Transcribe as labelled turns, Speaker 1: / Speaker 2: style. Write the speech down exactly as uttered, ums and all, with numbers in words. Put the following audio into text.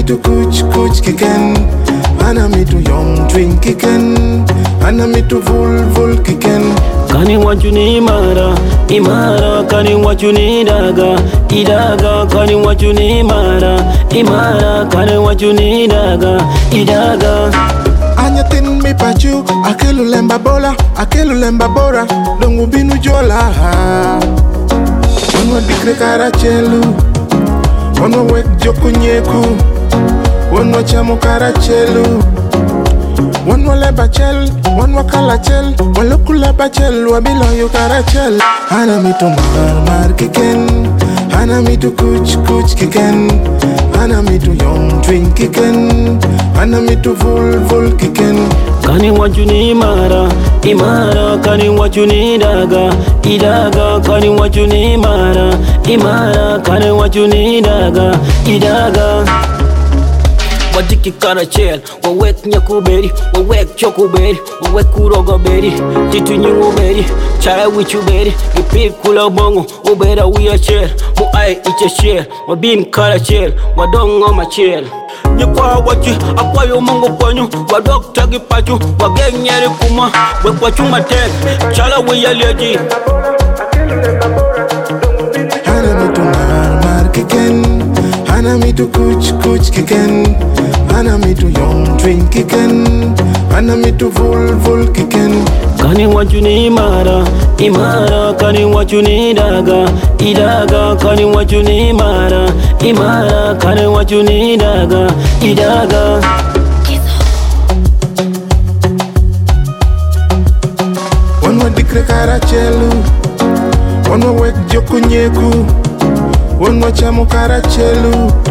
Speaker 1: to kuch kuch kicken. Ana me to young drink kicken. Ana me to vul vul kicken.
Speaker 2: Kani wachuni imara, imara. Kani wachuni daga, idaga. Kani wachuni imara, imara. Kani wachuni daga, idaga.
Speaker 1: Anya tin mi pachu, akelu lemba bola, akelu lemba bora, dongu binu jola. Wanwa dikre karachelu, wanwa wek joku nyeku, wanwa chamu karachelu. Wanwa leba chel, wanwa kala chel, waluku leba chel, wabilo yu karachel. Hana mi to mar mar kiken, hana mi to kuch kuch kiken, hana mi to young drink kiken, hana mi to vul vul kiken.
Speaker 2: Kani wachuni imara, imara. Kani wachuni daga, idaga. Kani wachuni imara, imara. Kani wachuni daga, idaga. Wajiki karachel, wawek nyakuberi, wawek chokuberi, wawek kurogoberi, titu nyinguberi, chaya wichuberi, ipik kula bongo, ubera wiyachel, muai ichachel, wabin karachel, wadongo machel. Nyekwa wachi, akwayo mungu kwanyu, wadok tagi pachu, wagenyeri kuma, wekwachu matek, chala wiyaleji.
Speaker 1: Hana mi to mar mar kiken, hana mi to kuch kuch kiken, hana mi to young drink kiken, hana mi to vul vul kiken.
Speaker 2: Kani wachuni imara, imara. Kani wachuni daga, idaga. Kani wachuni imara, imara. Kani wachuni daga, idaga.
Speaker 1: Wanwa dikre karachelu, wanwa wek joku nyeku, wanwa chamu karachelu.